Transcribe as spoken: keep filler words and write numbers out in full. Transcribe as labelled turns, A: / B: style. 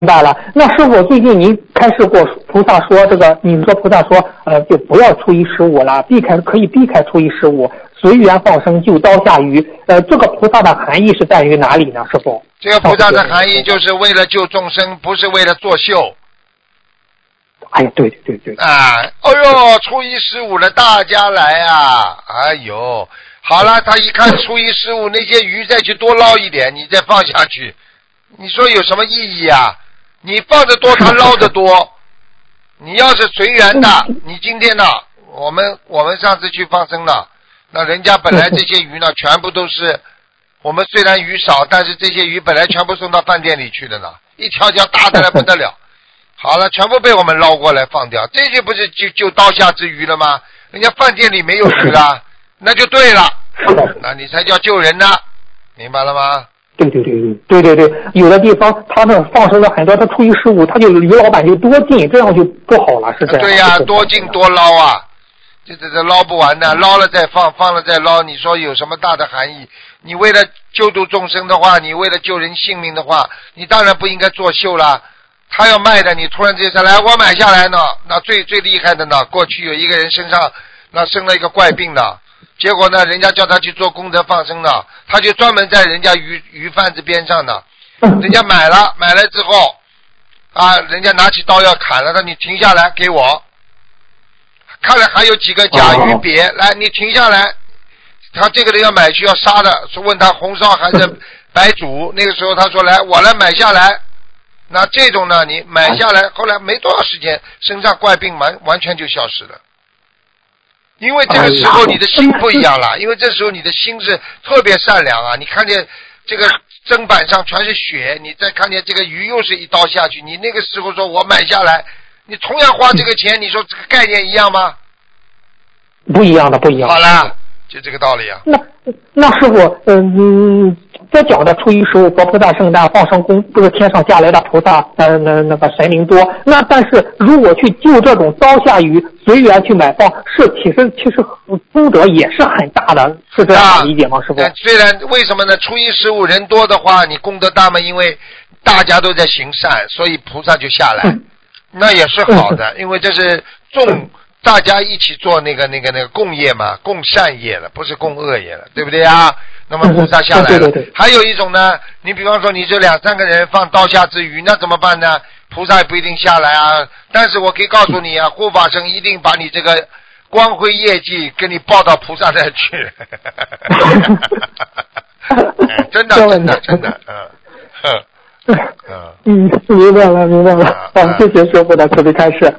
A: 白了。那师傅，最近您开示过菩萨说这个，你说菩萨说，呃，就不要初一十五了，避开可以避开初一十五，随缘放生，救刀下鱼。呃，这个菩萨的含义是在于哪里呢？师傅？
B: 这个菩萨的含义就是为了救众生，不是为了作秀。
A: 哎呀，对对对对。
B: 啊，哎呦，初一十五了，大家来啊！哎呦，好了，他一看初一十五那些鱼再去多捞一点，你再放下去，你说有什么意义啊？你放得多，他捞得多。你要是随缘的，你今天呢，我们我们上次去放生了，那人家本来这些鱼呢，全部都是我们虽然鱼少，但是这些鱼本来全部送到饭店里去的呢，一条条大的来不得了。好了，全部被我们捞过来放掉，这些不是就就刀下之鱼了吗？人家饭店里没有鱼了，那就对了，那你才叫救人呢，明白了吗？
A: 对对对对对对对，有的地方他们放生了很多，他初一十五他就鱼老板就多进，这样就不好了，是这样。
B: 对呀、啊，多进多捞啊，这这这捞不完的，捞了再放，放了再捞，你说有什么大的含义？你为了救度众生的话，你为了救人性命的话，你当然不应该作秀啦。他要卖的，你突然之间来，我买下来呢，那最最厉害的呢，过去有一个人身上那生了一个怪病的，结果呢，人家叫他去做功德放生的，他就专门在人家鱼鱼贩子边上的，人家买了，买了之后啊，人家拿起刀要砍了，他你停下来给我，看了还有几个甲鱼鳖，来你停下来，他这个人要买去要杀的，说问他红烧还是白煮，那个时候他说来我来买下来。那这种呢，你买下来，后来没多少时间，身上怪病完完全就消失了。因为这个时候你的心不一样了，因为这时候你的心是特别善良啊。你看见这个砧板上全是血，你再看见这个鱼又是一刀下去，你那个时候说我买下来，你同样花这个钱，你说这个概念一样吗？
A: 不一样的，不一样的。
B: 好了，就这个道理啊。
A: 那那师傅，嗯、呃。在讲的初一十五佛菩萨圣诞放生功，不是天上下来的菩萨，呃，那那个神灵多。那但是如果去救这种刀下鱼，随缘去买放，是其实其实功德也是很大的，是这样理解吗，师傅？
B: 虽然为什么呢？初一十五人多的话，你功德大嘛，因为大家都在行善，所以菩萨就下来，嗯、那也是好的，嗯、因为这是众。嗯大家一起做那个那个那个共业嘛，共善业了，不是共恶业了，对不对啊？那么菩萨下来了。对对对。还有一种呢，你比方说你这两三个人放刀下之鱼，那怎么办呢？菩萨也不一定下来啊。但是我可以告诉你啊，护法神一定把你这个光辉业绩给你报到菩萨那去。哎、真的真的真的，嗯。
A: 嗯嗯，明白了明白了。好，谢谢师傅的慈悲开示。